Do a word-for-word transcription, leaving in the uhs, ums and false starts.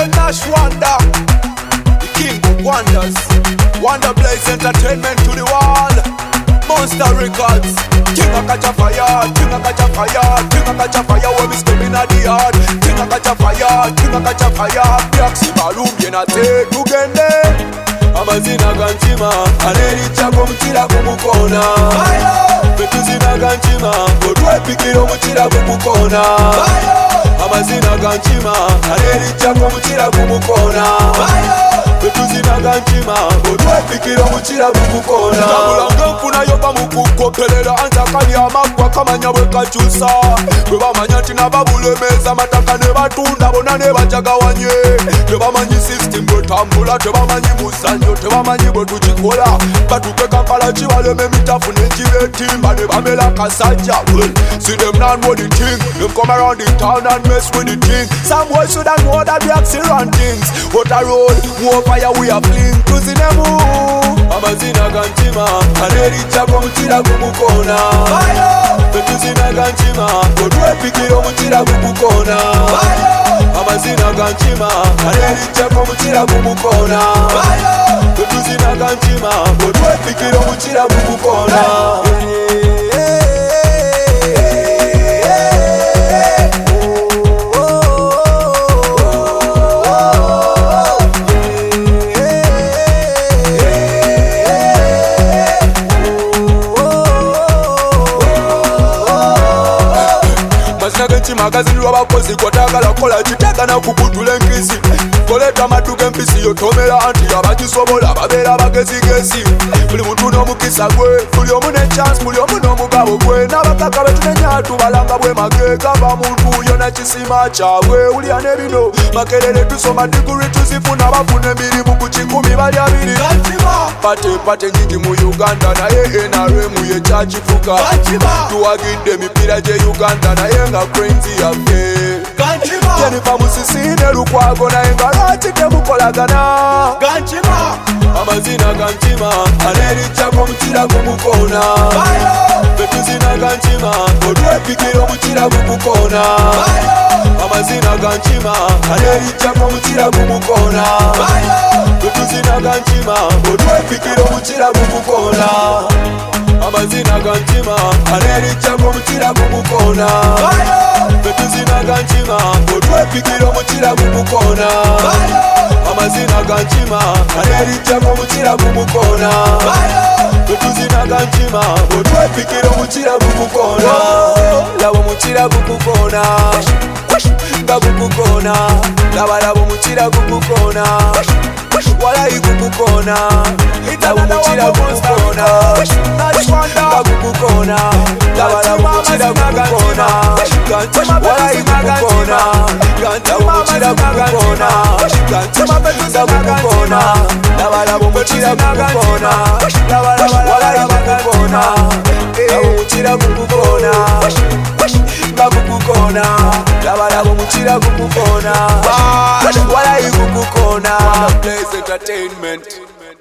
J Nash Wonder, the king of wonders. Wonder Blaze Entertainment to the wall. Monster Records. King a catch a fire, king a catch a fire, king a catch a fire when we stepping at the yard. King a catch a fire, king a catch a fire. Biaksi balum yena te tugende. Amazina ganchima, aneri chako mchira kumukona. Betuzina ganchima, kodwe pikiro mchira kumukona. Amazina ganchima, aneri chako mchira kumukona. Betuzina ganchima, kodwe pikiro mchira kumukona. Tabula mfuna yoba mukukopelela antakani amakwa kamanya wekachusa. Beba manyati na babule meza mataka ne batunda bona ne bachagawanye. Beba manyi system botambula, beba manyi musanyo, beba manyi botuchikola. Batuke kampala chibaleme mitafu ne chibetimba ne bamela kasaja. Well, see them not know the thing. Them come around the town and mess with the thing. Some boys should have know that we have run things. What a road, more fire we are fling. Cruising them move. Amazina ganchima, aneri chako mchira kumukona. Betuzina ganchima, kodwe pikiro mchira kumukona. Amazina ganchima, aneri chako mchira kumukona. Betuzina ganchima, kodwe pikiro mchira kumukona. Magazine wabakozi kwatagala kola chitegana kukutula enkisi. Koleta maduka empisi yotomera anti abakisobola babera bagezigezi. Buli muntu n'omukisa gwe, buli omu ne chance, buli omu n'omugabo gwe. N'abakaka betunenya tubalanga bwe magega ba muntu yona kisima kyabwe. Ulya nebino makerere tusoma diguri tuzifuna bafuna emirimu ku kikumi bali abiri. Pate pate nyingi mu Uganda naye N R M ye kyakifuka. Tuwagidde emipira gye Uganda naye nga crazy yaffe. Jennifer Musisine Lukwago naye nga lwaki temukolagana. Amazina ganchima, aneri chako mchira kumukona. Betuzina ganchima, kodwe pikiro mchira kumukona. Amazina ganchima, aneri chako mchira kumukona. Betuzina ganchima, kodwe pikiro mchira kumukona. Amazina ganchima, aneri chako mchira kumukona. Betuzina ganchima, kodwe pikiro mchira kumukona. Amazina ganchima, aneri chako mchira kumukona. Betuzina ganchima, kodwe pikiro mchira kumukona. Labo mchira kumukona, nga kumukona. Laba labo mchira kumukona, walai kumukona. Labo mchira kumukona, nga kumukona. Laba labo mchira kumukona, walai kumukona. Labo mchira kumukona, nga kumukona. Laba labo mchira kumukona, walai kumukona. Labo mchira kumukona, nga kumukona. Laba labo mchira kumukona, walai kumukona. Wonder Blaze Entertainment.